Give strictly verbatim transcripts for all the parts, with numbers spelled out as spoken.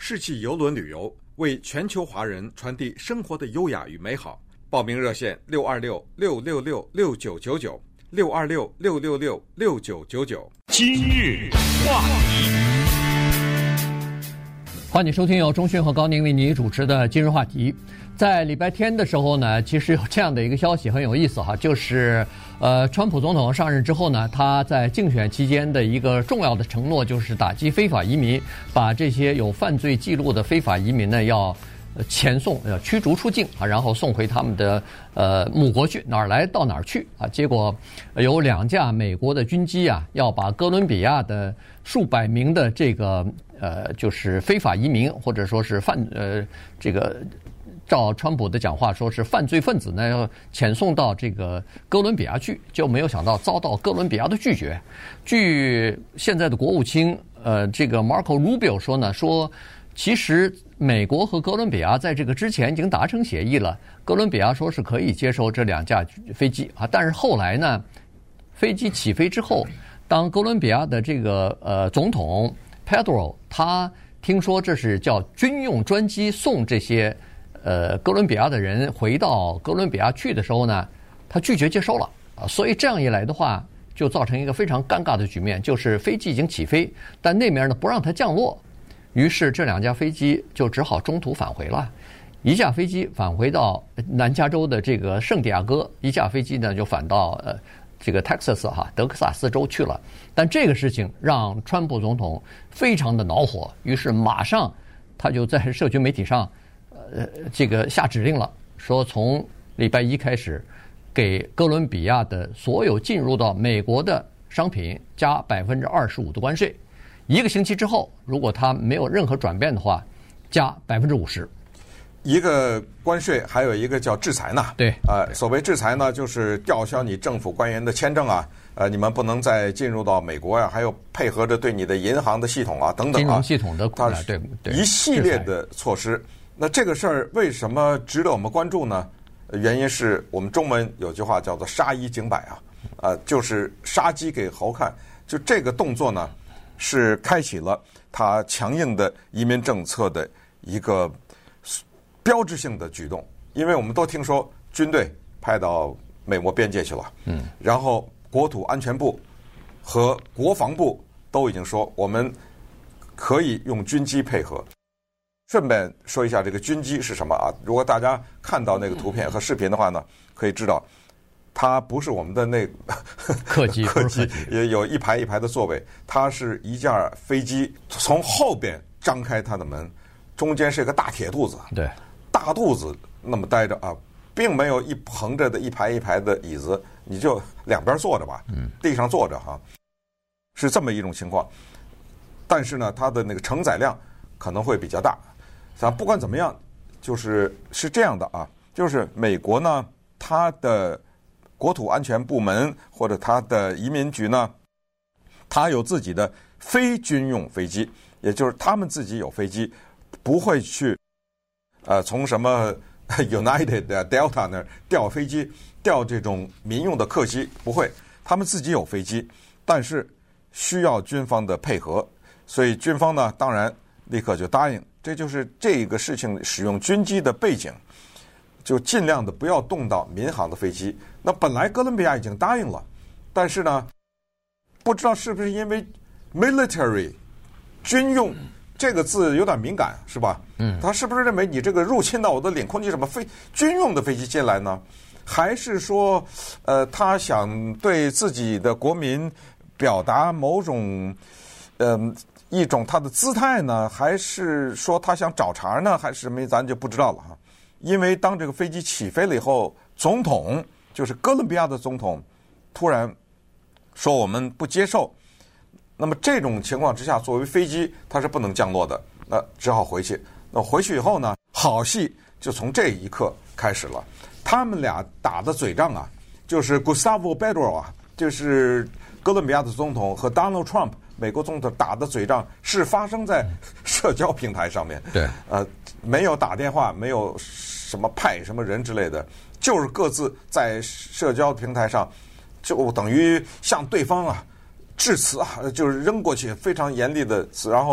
世纪邮轮旅游，为全球华人传递生活的优雅与美好。报名热线六二六六六六六九九九六二六六六六六九九九。 今日话题， 欢迎收听由钟迅和高宁为你主持的今日话题。在礼拜天的时候呢，其实有这样的一个消息很有意思哈，就是呃，川普总统上任之后呢，他在竞选期间的一个重要的承诺就是打击非法移民，把这些有犯罪记录的非法移民呢要遣送、要驱逐出境啊，然后送回他们的呃母国去，哪儿来到哪儿去啊。结果有两架美国的军机啊，要把哥伦比亚的数百名的这个呃就是非法移民或者说是犯呃这个。照川普的讲话说是犯罪分子呢，要遣送到这个哥伦比亚去，就没有想到遭到哥伦比亚的拒绝。据现在的国务卿呃这个 Marco Rubio 说呢，说其实美国和哥伦比亚在这个之前已经达成协议了，哥伦比亚说是可以接收这两架飞机啊，但是后来呢，飞机起飞之后，当哥伦比亚的这个呃总统 Pedro 他听说这是叫军用专机送这些。呃，哥伦比亚的人回到哥伦比亚去的时候呢，他拒绝接收了啊，所以这样一来的话，就造成一个非常尴尬的局面，就是飞机已经起飞，但那边呢不让它降落，于是这两架飞机就只好中途返回了，一架飞机返回到南加州的这个圣地亚哥，一架飞机呢就返到呃这个 Texas 哈德克萨斯州去了，但这个事情让川普总统非常的恼火，于是马上他就在社群媒体上。呃，这个下指令了，说从礼拜一开始，给哥伦比亚的所有进入到美国的商品加百分之二十五的关税。一个星期之后，如果它没有任何转变的话，加百分之五十。 一个关税，还有一个叫制裁呢。 对， 呃，所谓制裁呢，就是吊销你政府官员的签证啊，呃，你们不能再进入到美国呀、啊，还有配合着对你的银行的系统啊等等啊， 金融系统的它对对一系列的措施。那这个事儿为什么值得我们关注呢？原因是我们中文有句话叫做杀一儆百啊，呃，就是杀鸡给猴看。就这个动作呢，是开启了他强硬的移民政策的一个标志性的举动。因为我们都听说军队派到美国边界去了，嗯，然后国土安全部和国防部都已经说我们可以用军机配合。顺便说一下这个军机是什么啊？如果大家看到那个图片和视频的话呢，可以知道它不是我们的那客机， 客机也有一排一排的座位，它是一架飞机从后边张开它的门，中间是一个大铁肚子， 对， 大肚子那么待着啊，并没有一横着的一排一排的椅子，你就两边坐着吧，嗯，地上坐着哈，是这么一种情况。但是呢，它的那个承载量可能会比较大。咱不管怎么样，就是是这样的啊，就是美国呢，它的国土安全部门或者它的移民局呢，它有自己的非军用飞机，也就是他们自己有飞机，不会去呃从什么 United Delta 那儿调飞机，调这种民用的客机，不会，他们自己有飞机，但是需要军方的配合，所以军方呢，当然立刻就答应。这就是这个事情使用军机的背景，就尽量的不要动到民航的飞机。那本来哥伦比亚已经答应了，但是呢，不知道是不是因为 military 军用这个字有点敏感，是吧？嗯，他是不是认为你这个入侵到我的领空，你什么飞军用的飞机进来呢？还是说，呃，他想对自己的国民表达某种，嗯、呃。一种他的姿态呢，还是说他想找茬呢，还是什么，咱就不知道了哈。因为当这个飞机起飞了以后，总统就是哥伦比亚的总统突然说我们不接受。那么这种情况之下，作为飞机它是不能降落的，那只好回去。那回去以后呢，好戏就从这一刻开始了。他们俩打的嘴仗啊，就是 Gustavo Petro 啊，就是哥伦比亚的总统和 Donald Trump。美国总统打的嘴仗是发生在社交平台上面， 对， 呃，没有打电话，没有什么派什么人之类的，就是各自在社交平台上，就等于向对方啊致辞啊，就是扔过去非常严厉的词，然后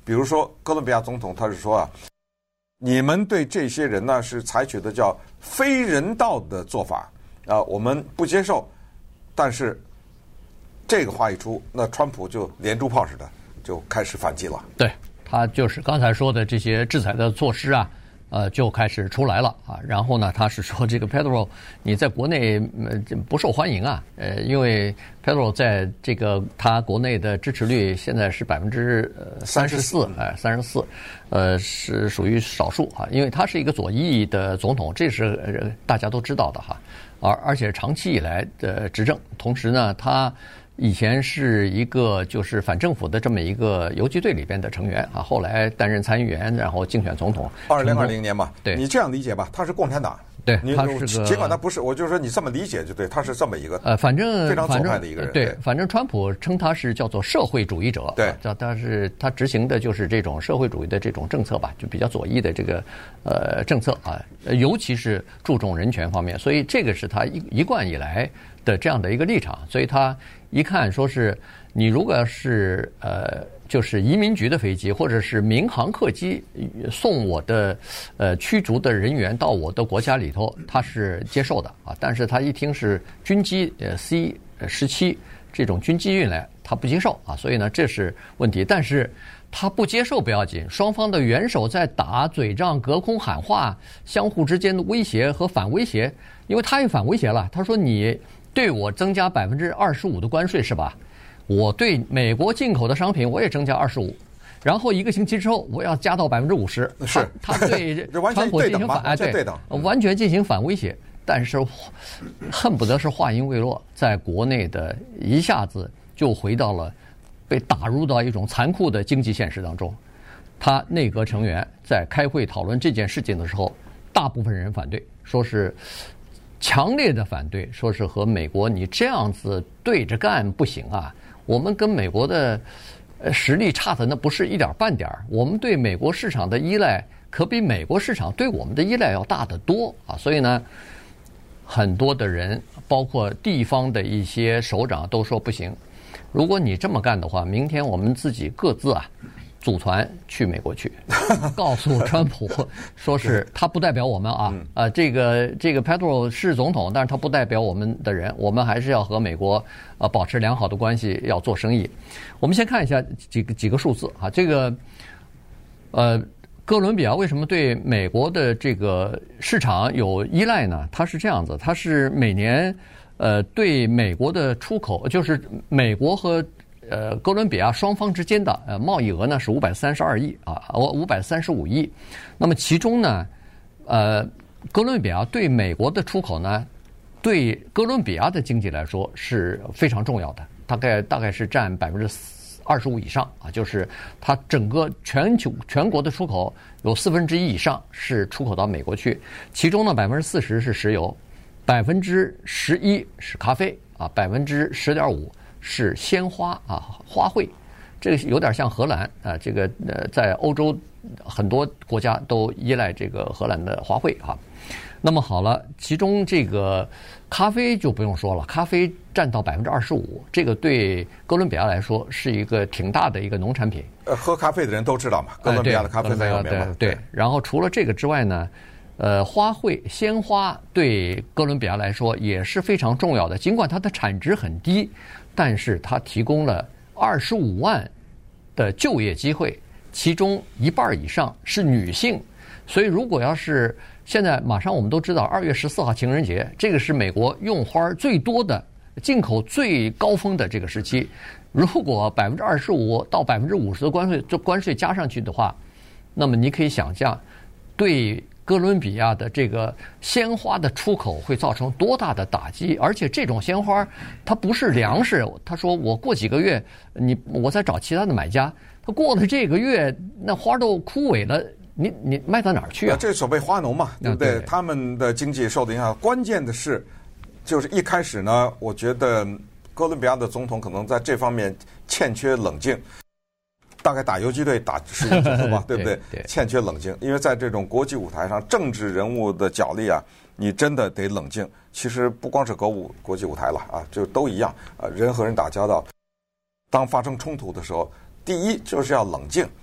比如说哥伦比亚总统，他是说啊，你们对这些人呢是采取的叫非人道的做法啊，我们不接受。但是这个话一出，那川普就连珠炮似的就开始反击了。 对，他就是刚才说的这些制裁的措施啊。呃，就开始出来了啊，然后呢，他是说这个 Pedro 你在国内呃不受欢迎啊，呃，因为 Pedro 在这个他国内的支持率现在是百分之三十四，哎，三十四，呃，是属于少数啊，因为他是一个左翼的总统，这是大家都知道的哈，而而且长期以来的执政，同时呢，他。以前是一个就是反政府的这么一个游击队里边的成员啊，后来担任参议员，然后竞选总统。 二零二零年嘛， 对， 你这样理解吧，他是共产党。 对，他是个， 尽管他不是，我就说你这么理解就对，他是这么一个呃，反正非常左派的一个人。 对，对反正川普称他是叫做社会主义者， 对， 叫他是他执行的就是这种社会主义的这种政策吧，就比较左翼的这个呃政策啊，尤其是注重人权方面，所以这个是他一一贯以来的这样的一个立场，所以他一看说是你如果要是呃。就是移民局的飞机或者是民航客机送我的呃驱逐的人员到我的国家里头，他是接受的啊。但是他一听是军机呃 C 十七这种军机运来，他不接受啊。所以呢，这是问题。但是他不接受不要紧，双方的元首在打嘴仗、隔空喊话，相互之间的威胁和反威胁，因为他也反威胁了，他说你对我增加百分之二十五的关税是吧？我对美国进口的商品我也增加二十五，然后一个星期之后我要加到百分之五十。 是他对川普进行反哎对完全进行反威胁，但是恨不得是话音未落，在国内的一下子就回到了被打入到一种残酷的经济现实当中。他内阁成员在开会讨论这件事情的时候，大部分人反对，说是。强烈的反对，说是和美国你这样子对着干不行啊！我们跟美国的实力差的那不是一点半点儿，我们对美国市场的依赖可比美国市场对我们的依赖要大得多啊！所以呢，很多的人，包括地方的一些首长都说不行，如果你这么干的话，明天我们自己各自啊。组团去美国去，告诉川普说是他不代表我们啊，呃，这个这个 Pedro 是总统，但是他不代表我们的人，我们还是要和美国呃保持良好的关系，要做生意。我们先看一下几个几个数字啊，这个呃哥伦比亚为什么对美国的这个市场有依赖呢？它是这样子，它是每年呃对美国的出口，就是美国和呃，哥伦比亚双方之间的呃贸易额呢是五百三十二亿啊，五百三十五亿。那么其中呢，呃，哥伦比亚对美国的出口呢，对哥伦比亚的经济来说是非常重要的，大概大概是占百分之二十五以上啊，就是它整个全球全国的出口有四分之一以上是出口到美国去，其中呢百分之四十是石油，百分之十一是咖啡啊，百分之十点五。是鲜花啊，花卉，这个有点像荷兰啊，这个呃，在欧洲很多国家都依赖这个荷兰的花卉啊。那么好了，其中这个咖啡就不用说了，咖啡占到百分之二十五，这个对哥伦比亚来说是一个挺大的一个农产品。 呃，喝咖啡的人都知道嘛，哥伦比亚的咖啡很有名嘛。 对，然后除了这个之外呢，呃，花卉鲜花对哥伦比亚来说也是非常重要的，尽管它的产值很低。但是它提供了二十五万的就业机会，其中一半以上是女性。所以如果要是现在马上我们都知道二月十四号情人节，这个是美国用花最多的、进口最高峰的这个时期。如果百分之二十五到百分之五十的关税，这关税加上去的话，那么你可以想象，对哥伦比亚的这个鲜花的出口会造成多大的打击？而且这种鲜花它不是粮食，他说我过几个月你我再找其他的买家，他过了这个月那花都枯萎了，你你卖到哪儿去啊？ 这所谓花农嘛，对不对？ 对对他们的经济受的影响。关键的是，就是一开始呢，我觉得哥伦比亚的总统可能在这方面欠缺冷静。大概打游击队打十几次吧，对不对？ 对对欠缺冷静，因为在这种国际舞台上，政治人物的角力啊，你真的得冷静。其实不光是国舞国际舞台了啊，就都一样啊。人和人打交道，当发生冲突的时候，第一就是要冷静。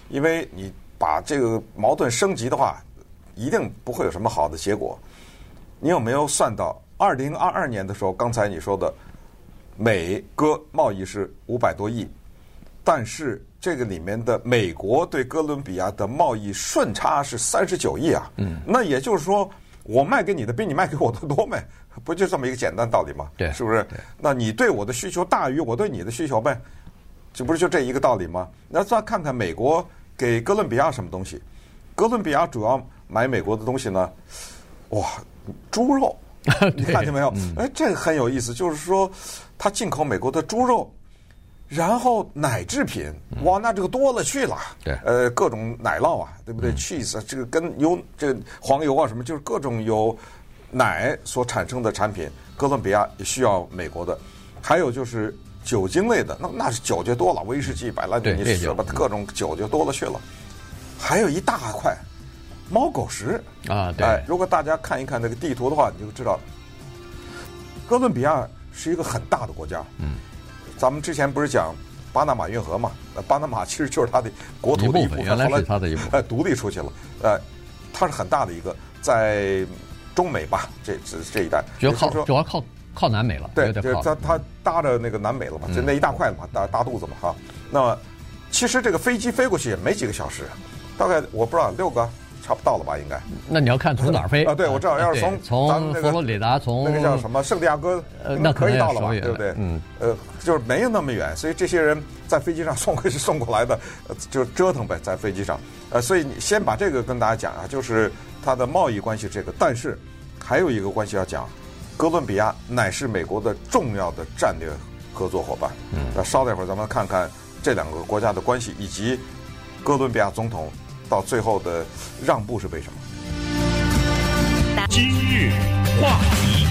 因为你把这个矛盾升级的话，一定不会有什么好的结果。你有没有算到二零二二年的时候，刚才你说的美哥贸易是五百多亿，但是这个里面的美国对哥伦比亚的贸易顺差是三十九亿啊。嗯，那也就是说，我卖给你的比你卖给我的多呗，不就这么一个简单道理吗？ 对， 是不是？那你对我的需求大于我对你的需求呗，这不是就这一个道理吗？那再看看美国给哥伦比亚什么东西？哥伦比亚主要买美国的东西呢，哇，猪肉。你看见没有？哎，这个很有意思，就是说，它进口美国的猪肉，然后奶制品，哇，那这个多了去了。 对， 呃，各种奶酪啊，对不对 ？cheese 这个跟油，这个黄油啊什么，就是各种有奶所产生的产品，哥伦比亚也需要美国的。还有就是酒精类的，那那是酒就多了，威士忌、白兰地、你什么各种酒就多了去了。还有一大块。猫狗食啊，对、 哎，如果大家看一看那个地图的话，你就知道，哥伦比亚是一个很大的国家。嗯，咱们之前不是讲巴拿马运河嘛？呃，巴拿马其实就是它的国土的一部分， 原来是它的一部分， 哎，独立出去了。呃，它是很大的一个，在中美吧，这这这一带， 主要靠主要靠靠南美了。 对，就是它它搭着那个南美了嘛，就那一大块了嘛，大大肚子嘛哈。那么其实这个飞机飞过去也没几个小时，大概我不知道六个。差不到了吧？应该。 那你要看从哪儿飞啊？对，我知道，要是从从佛罗里达，从那个叫什么圣地亚哥， 呃，那可以到了吧？ 对不对？嗯，呃，就是没有那么远，所以这些人在飞机上送回去送过来的，就折腾呗，在飞机上。呃，所以你先把这个跟大家讲啊，就是它的贸易关系这个，但是还有一个关系要讲，哥伦比亚乃是美国的重要的战略合作伙伴。嗯，那稍待会儿咱们看看这两个国家的关系，以及哥伦比亚总统。到最后的让步是为什么？ 今日话题，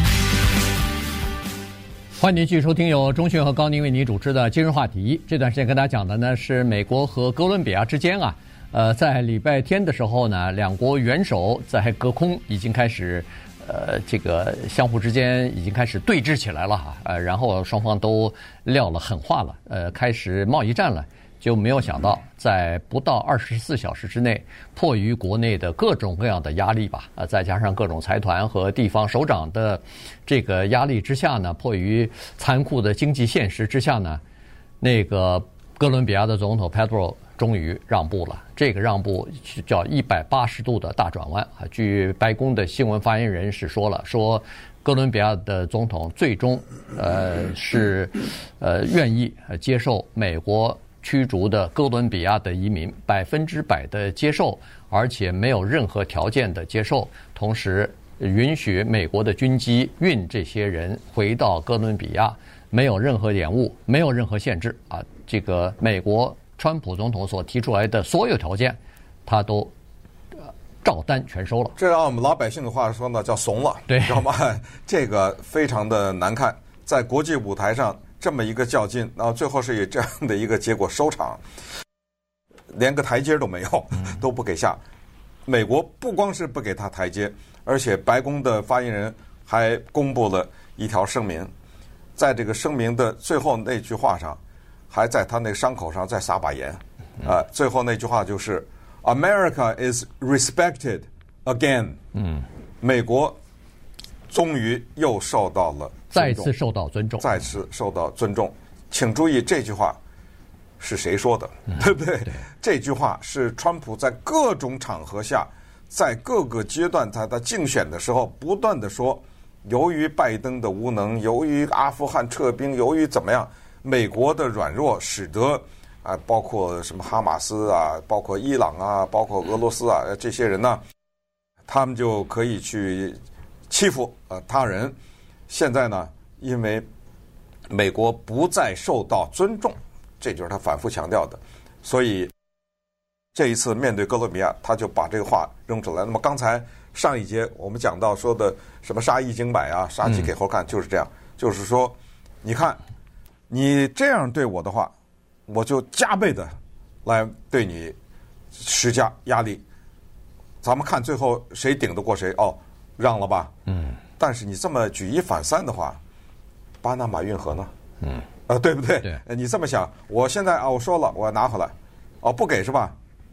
欢迎您继续收听由钟迅和高宁为您主持的今日话题。这段时间跟大家讲的呢是美国和哥伦比亚之间啊，呃，在礼拜天的时候呢，两国元首在隔空已经开始，呃，这个相互之间已经开始对峙起来了哈，呃，然后双方都撂了狠话了，呃，开始贸易战了。就没有想到，在不到二十四小时之内，迫于国内的各种各样的压力吧，啊，再加上各种财团和地方首长的这个压力之下呢，迫于残酷的经济现实之下呢，那个哥伦比亚的总统 Pedro 终于让步了。这个让步叫一百八十度的大转弯啊！据白宫的新闻发言人是说了，说哥伦比亚的总统最终呃是呃愿意接受美国驱逐的哥伦比亚的移民，百分之百的接受，而且没有任何条件的接受，同时允许美国的军机运这些人回到哥伦比亚，没有任何延误，没有任何限制啊！这个美国川普总统所提出来的所有条件，他都照单全收了。 这让我们老百姓的话说呢，叫怂了， 对， 知道吗？这个非常的难看，在国际舞台上。这么一个较劲，然后最后是以这样的一个结果收场，连个台阶都没有，都不给下。美国不光是不给他台阶，而且白宫的发言人还公布了一条声明，在这个声明的最后那句话上，还在他那个伤口上再撒把盐。啊，最后那句话就是 "America is respected again." 嗯，美国终于又受到了。 再次受到尊重， 再次受到尊重，请注意这句话是谁说的，嗯、对不对？对，这句话是川普在各种场合下，在各个阶段他的竞选的时候不断的说，由于拜登的无能，由于阿富汗撤兵，由于怎么样，美国的软弱，使得啊，包括什么哈马斯啊，包括伊朗啊，包括俄罗斯啊，这些人呢，他们就可以去欺负呃他人。现在呢，因为美国不再受到尊重，这就是他反复强调的，所以这一次面对哥伦比亚，他就把这个话扔出来。那么刚才上一节我们讲到说的什么杀一儆百啊，杀鸡给猴看，就是这样，就是说，你看你这样对我的话，我就加倍的来对你施加压力。咱们看最后谁顶得过谁？哦，让了吧？嗯。但是你这么举一反三的话，巴拿马运河呢？嗯，啊、呃，对不对？ 对， 你这么想，我现在啊，我说了，我要拿回来，哦，不给是吧？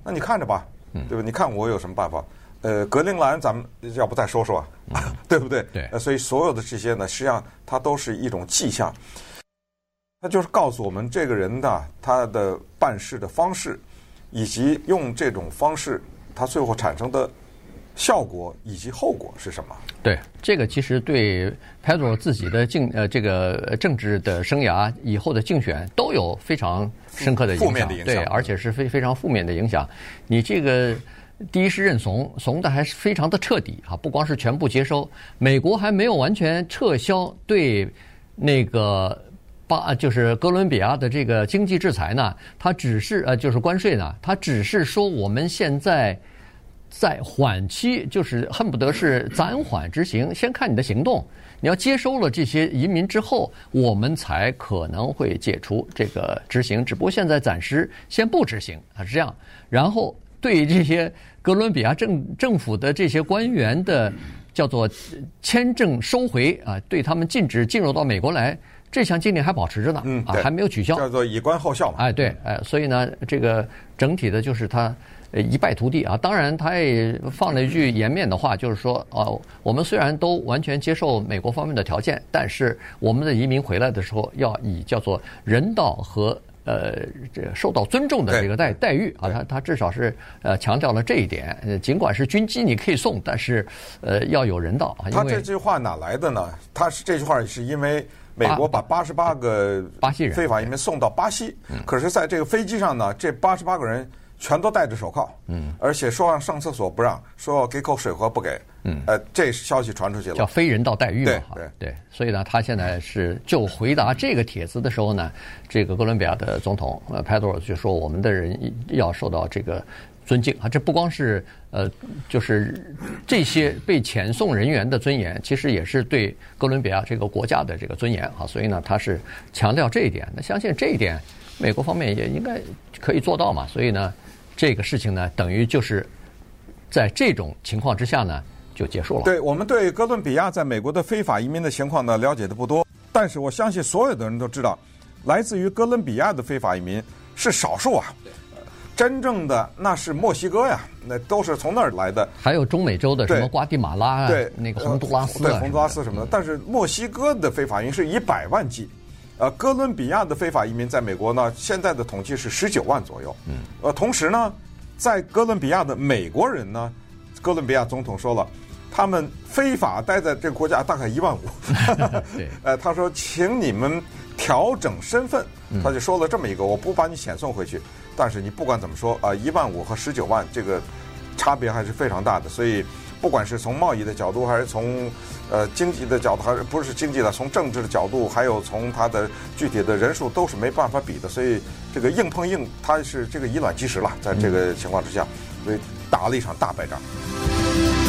那你看着吧，对吧？你看我有什么办法？呃，格陵兰咱们要不再说说啊，对不对？ 对。 呃，所以所有的这些呢，实际上它都是一种迹象，它就是告诉我们这个人的他的办事的方式，以及用这种方式他最后产生的效果以及后果是什么？ 对，这个其实对 Pedro 自己的竞呃这个政治的生涯以后的竞选都有非常深刻的影响， 负面的影响， 对，而且是非非常负面的影响。你这个第一是认怂，怂的还是非常的彻底啊，不光是全部接收，美国还没有完全撤销对那个巴就是哥伦比亚的这个经济制裁呢，它只是呃就是关税呢，它只是说我们现在在缓期，就是恨不得是暂缓执行，先看你的行动。你要接收了这些移民之后，我们才可能会解除这个执行。只不过现在暂时先不执行啊，是这样。然后对这些哥伦比亚政政府的这些官员的叫做签证收回啊，对他们禁止进入到美国来。这项禁令还保持着呢， 嗯， 啊，还没有取消， 叫做以观后效嘛。 哎，对，哎，所以呢，这个整体的就是他呃一败涂地啊。当然，他也放了一句颜面的话，就是说，哦，我们虽然都完全接受美国方面的条件，但是我们的移民回来的时候，要以叫做人道和呃这受到尊重的这个待待遇啊。他他至少是呃强调了这一点。呃，尽管是军机你可以送，但是呃要有人道啊。 他这句话哪来的呢？他是这句话是因为美国把八十八个巴西人非法移民送到巴西，可是在这个飞机上呢，这八十八个人全都戴着手铐，嗯，而且说让上厕所不让，说要给口水喝不给，嗯，呃，这消息传出去了， 叫非人道待遇嘛， 对对对，所以呢，他现在是就回答这个帖子的时候呢，这个哥伦比亚的总统呃佩多就说我们的人要受到这个尊敬啊，这不光是呃，就是这些被遣送人员的尊严，其实也是对哥伦比亚这个国家的这个尊严啊，所以呢，他是强调这一点。那相信这一点，美国方面也应该可以做到嘛。所以呢，这个事情呢，等于就是在这种情况之下呢，就结束了。 对，我们对哥伦比亚在美国的非法移民的情况呢了解的不多，但是我相信所有的人都知道，来自于哥伦比亚的非法移民是少数啊。真正的那是墨西哥呀，那都是从那儿来的。 还有中美洲的什么瓜地马拉啊， 对， 那个洪都拉斯、 啊，对，洪都拉斯什么的。但是墨西哥的非法移民是以百万计，呃，哥伦比亚的非法移民在美国呢，现在的统计是十九万左右。嗯，呃，同时呢，在哥伦比亚的美国人呢，哥伦比亚总统说了，他们非法待在这个国家大概一万五。 对， 呃，他说，请你们调整身份，他就说了这么一个，我不把你遣送回去。但是你不管怎么说啊，一万五和十九万这个差别还是非常大的，所以不管是从贸易的角度，还是从呃经济的角度，还是不是经济的，从政治的角度，还有从它的具体的人数，都是没办法比的。所以这个硬碰硬，它是这个以卵击石了，在这个情况之下，所以打了一场大败仗。